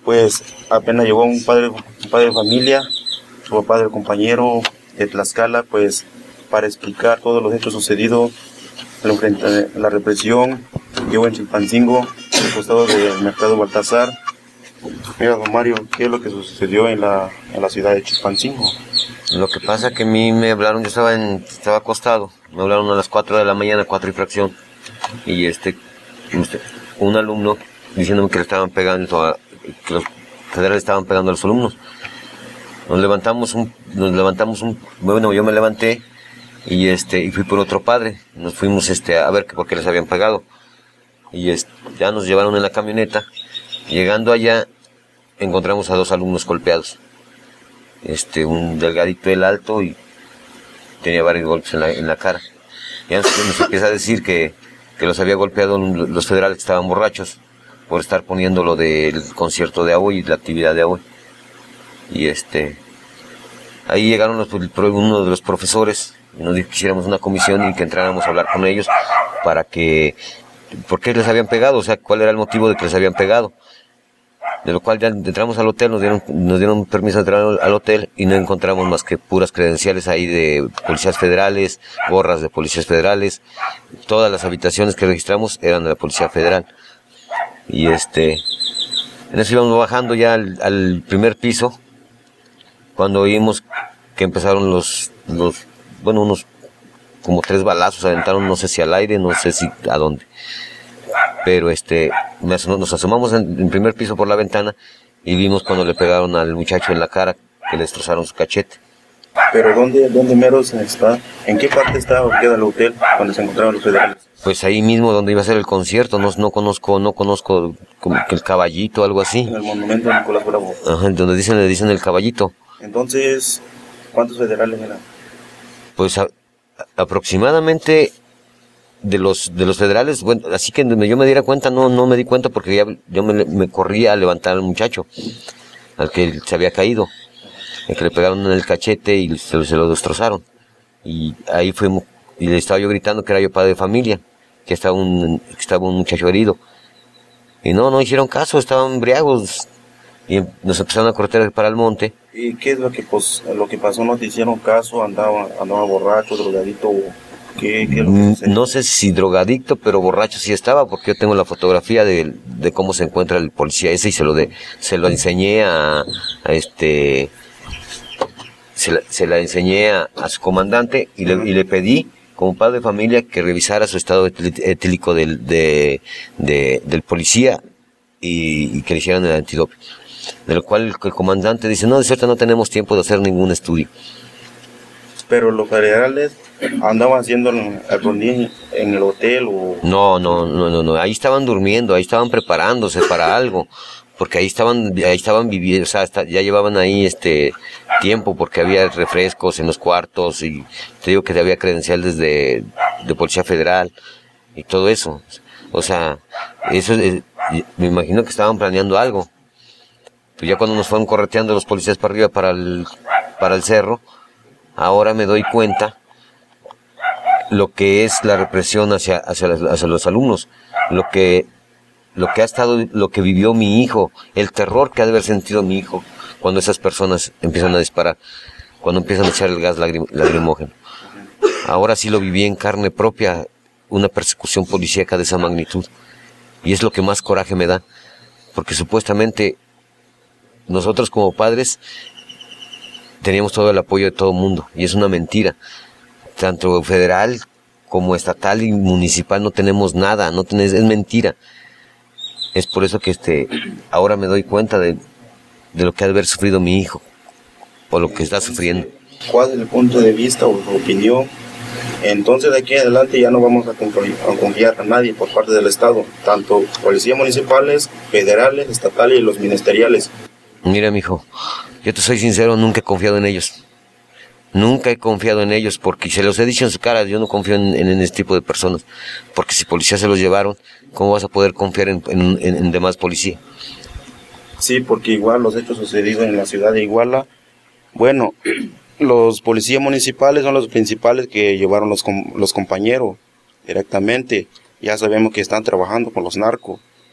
Pues apenas llegó un padre de familia, su papá del compañero de Tlaxcala, pues para explicar todos los hechos sucedidos, la represión que hubo en Chilpancingo, al costado del mercado Baltasar. Mira, don Mario, ¿qué es lo que sucedió en la ciudad de Chilpancingo? Lo que pasa que a mí me hablaron, yo estaba acostado, me hablaron a las 4 de la mañana, 4 y fracción, y un alumno diciéndome que le estaban pegando, que los federales estaban pegando a los alumnos. Bueno, yo me levanté y fui por otro padre, nos fuimos a ver por qué les habían pegado, y ya nos llevaron en la camioneta. Llegando allá encontramos a 2 alumnos golpeados, un delgadito, el alto, y tenía varios golpes en la cara. Ya nos empieza a decir que los había golpeado los federales que estaban borrachos por estar poniendo lo del concierto de hoy y la actividad de hoy. Y ahí llegaron uno de los profesores y nos dijo que hiciéramos una comisión y que entráramos a hablar con ellos para que, ¿por qué les habían pegado? O sea, ¿cuál era el motivo de que les habían pegado? De lo cual ya entramos al hotel, nos dieron permiso de entrar al hotel y no encontramos más que puras credenciales ahí de policías federales, gorras de policías federales. Todas las habitaciones que registramos eran de la Policía Federal. Y en eso íbamos bajando ya al primer piso, cuando oímos que empezaron unos como 3 balazos, aventaron, no sé si al aire, no sé si a dónde. Pero nos asomamos en primer piso por la ventana y vimos cuando le pegaron al muchacho en la cara, que le destrozaron su cachete. ¿Pero dónde mero está? ¿En qué parte está o queda el hotel donde se encontraban los federales? Pues ahí mismo donde iba a ser el concierto, no conozco como que el Caballito, algo así. En el monumento de Nicolás Bravo. Ajá, donde le dicen el Caballito. Entonces, ¿cuántos federales eran? Pues aproximadamente de los federales, bueno, así que yo me diera cuenta, no me di cuenta porque ya yo me corrí a levantar al muchacho, al que se había caído, el que le pegaron en el cachete y se lo destrozaron. Y ahí fuimos, y le estaba yo gritando que era yo padre de familia, que estaba un muchacho herido. Y no hicieron caso, estaban embriagos. Y nos empezaron a correr para el monte. ¿Y qué es lo que pasó? ¿No te hicieron caso? ¿Andaba borracho, drogadito? ¿Qué es lo que sucedió? No sé si drogadicto, pero borracho sí estaba, porque yo tengo la fotografía de cómo se encuentra el policía ese y se lo enseñé se la enseñé a su comandante y le pedí, como padre de familia, que revisara su estado etílico del policía y que le hicieran el antidoping. De lo cual el comandante dice, no, de cierto no tenemos tiempo de hacer ningún estudio. ¿Pero los federales andaban haciendo el rondín en el hotel o...? No, ahí estaban durmiendo, ahí estaban preparándose para algo, porque ahí estaban viviendo, o sea, ya llevaban ahí tiempo, porque había refrescos en los cuartos, y te digo que había credenciales de Policía Federal, y todo eso. O sea, me imagino que estaban planeando algo. Pues ya cuando nos fueron correteando los policías para arriba, para el cerro, ahora me doy cuenta lo que es la represión hacia los alumnos, lo que vivió mi hijo, el terror que ha de haber sentido mi hijo cuando esas personas empiezan a disparar, cuando empiezan a echar el gas lacrimógeno. Ahora sí lo viví en carne propia, una persecución policíaca de esa magnitud, y es lo que más coraje me da, porque supuestamente nosotros como padres teníamos todo el apoyo de todo el mundo, y es una mentira. Tanto federal como estatal y municipal no tenemos nada, es mentira. Es por eso que ahora me doy cuenta de lo que ha de haber sufrido mi hijo, o lo que está sufriendo. ¿Cuál es el punto de vista o su opinión? Entonces de aquí en adelante ya no vamos a confiar a nadie por parte del Estado, tanto policías municipales, federales, estatales y los ministeriales. Mira, mijo, yo te soy sincero, nunca he confiado en ellos. Nunca he confiado en ellos, porque se los he dicho en su cara, yo no confío en este tipo de personas. Porque si policías se los llevaron, ¿cómo vas a poder confiar en demás policía? Sí, porque igual los hechos sucedidos en la ciudad de Iguala, bueno, los policías municipales son los principales que llevaron los compañeros directamente. Ya sabemos que están trabajando con los narcos.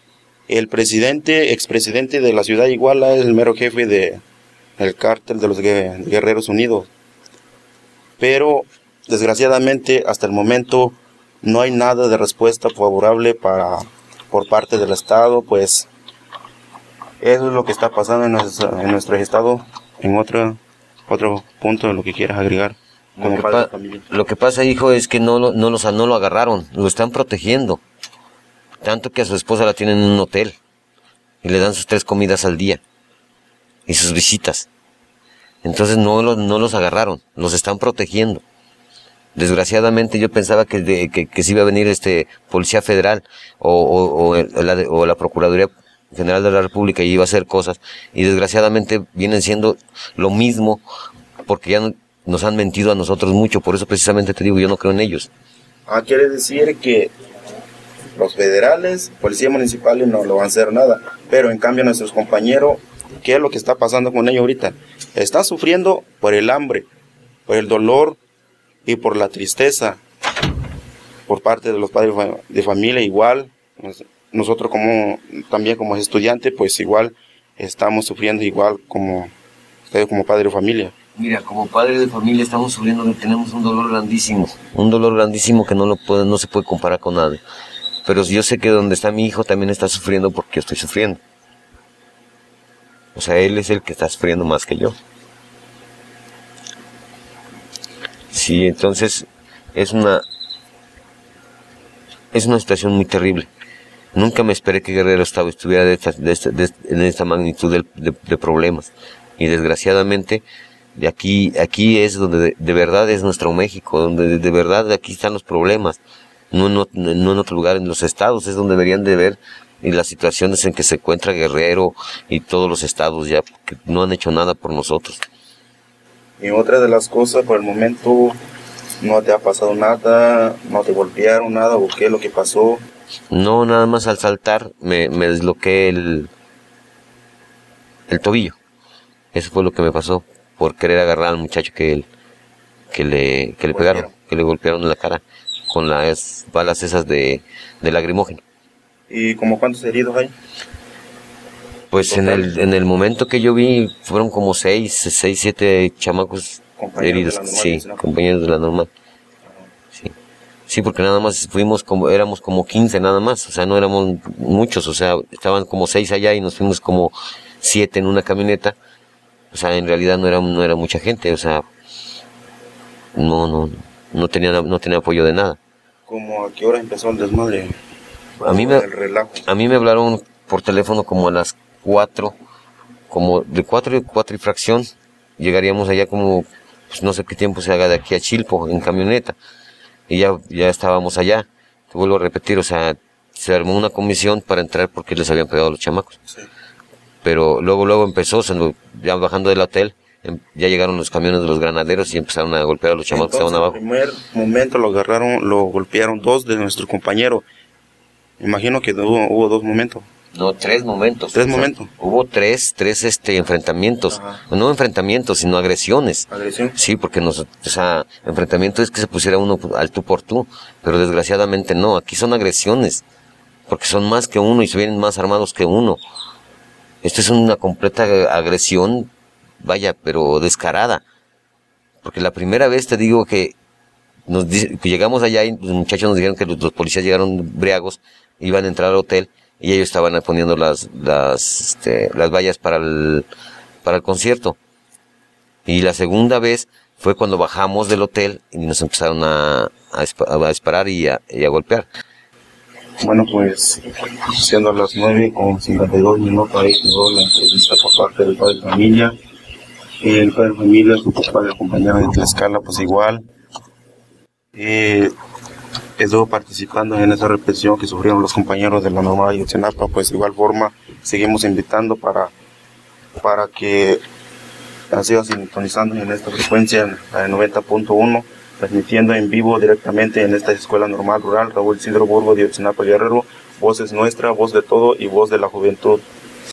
El presidente, expresidente de la ciudad de Iguala, es el mero jefe del cártel de los Guerreros Unidos. Pero desgraciadamente hasta el momento no hay nada de respuesta favorable por parte del Estado, pues eso es lo que está pasando en nuestro estado. En otro punto de lo que quieras agregar. Lo que pasa, hijo, es que no lo agarraron, lo están protegiendo. Tanto que a su esposa la tienen en un hotel y le dan sus 3 comidas al día y sus visitas. Entonces no los agarraron, los están protegiendo. Desgraciadamente yo pensaba que se iba a venir Policía Federal o la Procuraduría General de la República y iba a hacer cosas, y desgraciadamente vienen siendo lo mismo, porque ya nos han mentido a nosotros mucho. Por eso precisamente te digo, yo no creo en ellos. Quiere decir que los federales, policías municipales no lo van a hacer nada, pero en cambio nuestros compañeros, ¿qué es lo que está pasando con ellos ahorita? Están sufriendo por el hambre, por el dolor y por la tristeza por parte de los padres de familia. Igual nosotros también como estudiantes, pues igual estamos sufriendo igual como ustedes como padre de familia. Mira, como padre de familia estamos sufriendo, tenemos un dolor grandísimo que no se puede comparar con nada. Pero yo sé que donde está mi hijo también está sufriendo porque yo estoy sufriendo. O sea, él es el que está sufriendo más que yo. Sí, entonces es una situación muy terrible. Nunca me esperé que Guerrero estuviera en esta magnitud de problemas. Y desgraciadamente, aquí es donde de verdad es nuestro México, donde de verdad aquí están los problemas. No en otro lugar, en los estados es donde deberían de ver, y las situaciones en que se encuentra Guerrero y todos los estados ya, que no han hecho nada por nosotros. Y otra de las cosas, por el momento, ¿no te ha pasado nada? ¿No te golpearon nada? ¿O qué es lo que pasó? No, nada más al saltar me desloqué el tobillo. Eso fue lo que me pasó, por querer agarrar al muchacho que le pegaron, que le golpearon en la cara con las balas esas de lacrimógeno. ¿Y como cuántos heridos hay? Pues en el momento que yo vi fueron como 7 chamacos heridos, sí, compañeros de la normal. Sí, porque nada más éramos como 15 nada más, o sea, no éramos muchos, o sea, estaban como 6 allá y nos fuimos como 7 en una camioneta. O sea, en realidad no era mucha gente, o sea, no tenía apoyo de nada. ¿Cómo a qué hora empezó el desmadre? A mí me hablaron por teléfono como a las 4, como de 4 y fracción. Llegaríamos allá como, pues no sé qué tiempo se haga de aquí a Chilpo, en camioneta. Y ya estábamos allá. Te vuelvo a repetir, o sea, se armó una comisión para entrar porque les habían pegado a los chamacos. Sí. Pero luego empezó, ya bajando del hotel, ya llegaron los camiones de los granaderos y empezaron a golpear a los chamacos que estaban abajo. En el primer momento lo golpearon 2 de nuestros compañeros. Imagino que hubo 2 momentos. No, 3 momentos. 3 momentos. Hubo tres enfrentamientos. Ajá. No enfrentamientos, sino agresiones. ¿Agresión? Sí, porque enfrentamiento es que se pusiera uno al tú por tú, pero desgraciadamente no. Aquí son agresiones, porque son más que uno y se vienen más armados que uno. Esto es una completa agresión, vaya, pero descarada. Porque la primera vez te digo que llegamos allá y los muchachos nos dijeron que los policías llegaron briagos, iban a entrar al hotel y ellos estaban poniendo las vallas para el concierto. Y la segunda vez fue cuando bajamos del hotel y nos empezaron a disparar y a golpear. Bueno, pues siendo las 9:52 ahí quedó la entrevista por parte del padre de familia. El padre de familia, su papá de compañero de Tlaxcala, pues igual estuvo participando en esa represión que sufrieron los compañeros de la Normal de Ayotzinapa. Pues de igual forma seguimos invitando para que siga sintonizando en esta frecuencia, la de 90.1, transmitiendo en vivo directamente en esta escuela normal rural Raúl Isidro Burgo de Ayotzinapa Guerrero. Voz es nuestra, voz de todo y voz de la juventud.